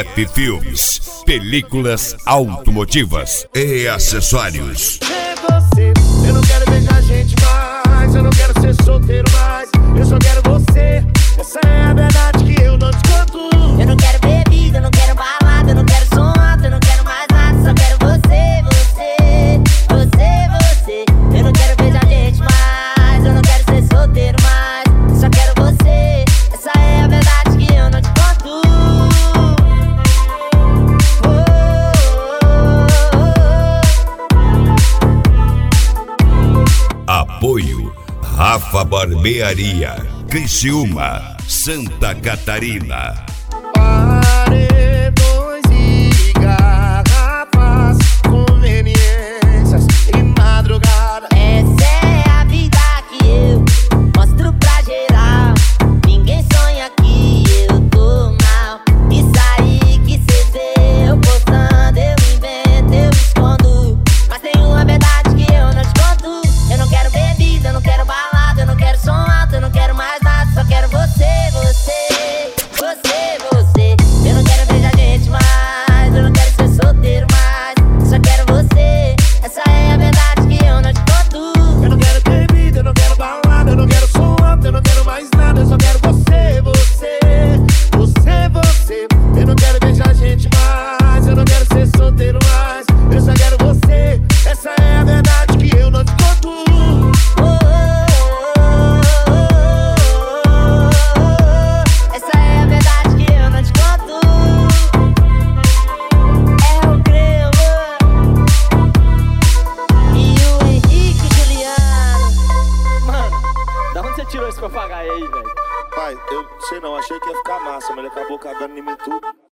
EF Filmes, películas automotivas e acessórios. Você, eu não quero beijar gente mais, eu não quero ser solteiro mais, eu só quero você. Essa é a verdade que eu não te conto. Eu não quero bebida, eu não quero balada, eu não quero som alto, eu não quero mais nada, só quero você, você, você, você. Eu não quero beijar gente mais, eu não quero ser solteiro mais, só quero você. Essa é a verdade que eu não te conto. Apoio Rafa Barbearia, Criciúma, Santa Catarina. Paredões e garrafas, conveniências e madrugada. Essa é a vida que eu mostro pra geral. Ninguém sonha que eu tô mal. Isso aí que cê vê eu postando, eu invento, eu escondo. Mas tem uma verdade que eu não te conto. Eu não quero bebida, eu não quero balada, eu não quero som alto, eu não quero mais nada, só quero você, você, você, você. Eu não quero beijar gente mais, eu não quero ser solteiro mais, só quero você. Essa é a verdade que eu não te conto. Eu não quero bebida, eu não quero balada, eu não quero som alto, eu não quero mais nada, eu só quero você, você, você, você. Eu não quero beijar gente mais, eu não quero ser solteiro mais, eu só quero você. Essa é a verdade que eu não te conto. Essa é a verdade que eu não te conto. É o Grêmio e o Henrique Juliano. Mano, da onde você tirou esse papagaio aí, velho? Pai, eu sei não, achei que ia ficar massa, mas ele acabou cagando em mim tudo.